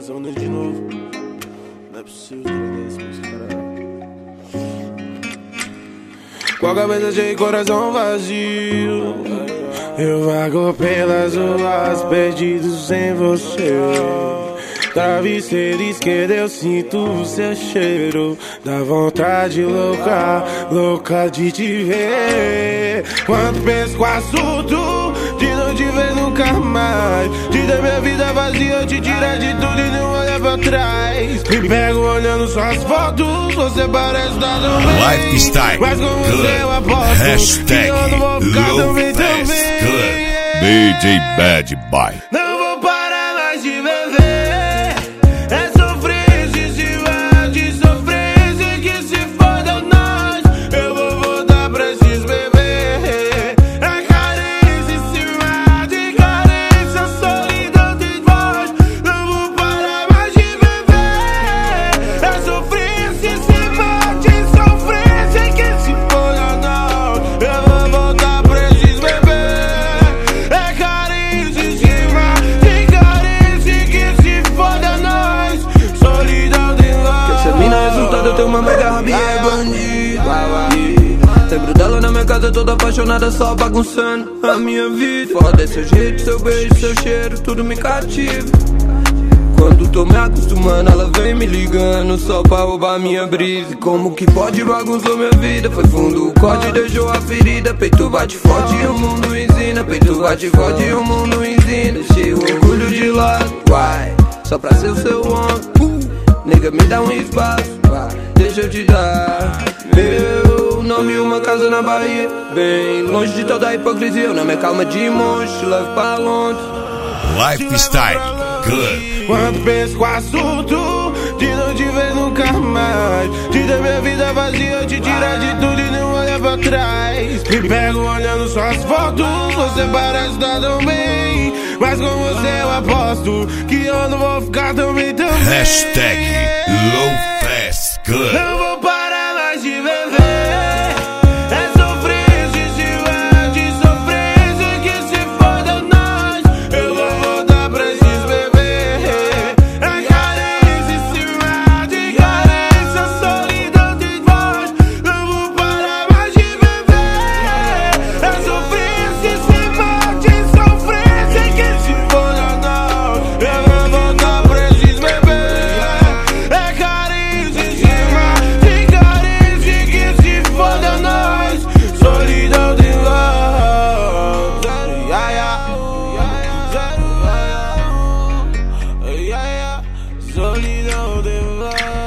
Vazando de novo. Não é possível trazer essa música, caralho. Com a cabeça cheia e coração vazio, eu vago pelas ruas perdido sem você. Travesseiro esquerdo eu sinto o seu cheiro. Dá vontade louca, louca de te ver. Quando penso com assunto de não te ver nunca mais, de dar minha vida vazia, te tirar de tudo e não olhar pra trás. Me pego olhando suas fotos, você parece estar tão bem. Lifestyle, mas com você eu aposto hashtag que eu não vou ficar tão bem, tão bem. DJ Bad Boy. Não vou parar mais de beber. É sofrência em cima de sofrência, que se foda nós. Eu vou voltar pra esses beber. É carência em cima de carência, solidão de voz. Não vou parar mais de beber. É sofrência em cima de sofrência, que se foda nós. Eu vou voltar pra esses beber. É carência em cima de carência, que se foda nós. Solidão de voz. Que essa mina é resultado, eu tenho uma mega rabia, é bandida. Lembro dela na minha casa toda apaixonada, só bagunçando a minha vida. Foda seu jeito, seu beijo, seu cheiro, tudo me cativa. Quando tô me acostumando, ela vem me ligando só pra roubar minha brisa. Como que pode, bagunçou minha vida? Foi fundo o corte, deixou a ferida. Peito bate forte e o mundo ensina. Peito bate forte e o mundo ensina. Deixei o orgulho de lado, vai, só pra ser o seu homem. Nega, me dá um espaço, vai, deixa eu te dar meu nome, uma casa na Bahia, bem longe de toda a hipocrisia. Eu não me calma de monge, te levo pra Londres. Lifestyle, good. Quando penso com assunto de não te ver nunca mais, de dar minha vida vazia, te tirar de tudo e não olhar pra trás. Me pego olhando suas fotos, você parece estar tão bem, mas com você eu aposto que eu não vou ficar tão bem, tão bem. Hashtag Low Fast Good. Não vou parar mais de beber. É sofrência em cima de sofrência, que se foda nós. Eu vou voltar pra esses beber. É carência em cima de carência, solidão de voz. Não vou parar mais de beber. É sofrência em cima de sofrência, que se foda nós. Eu vou voltar pra esses beber. É carência em cima de carência, que se foda nós. Solidão de voz. Solidão de voz.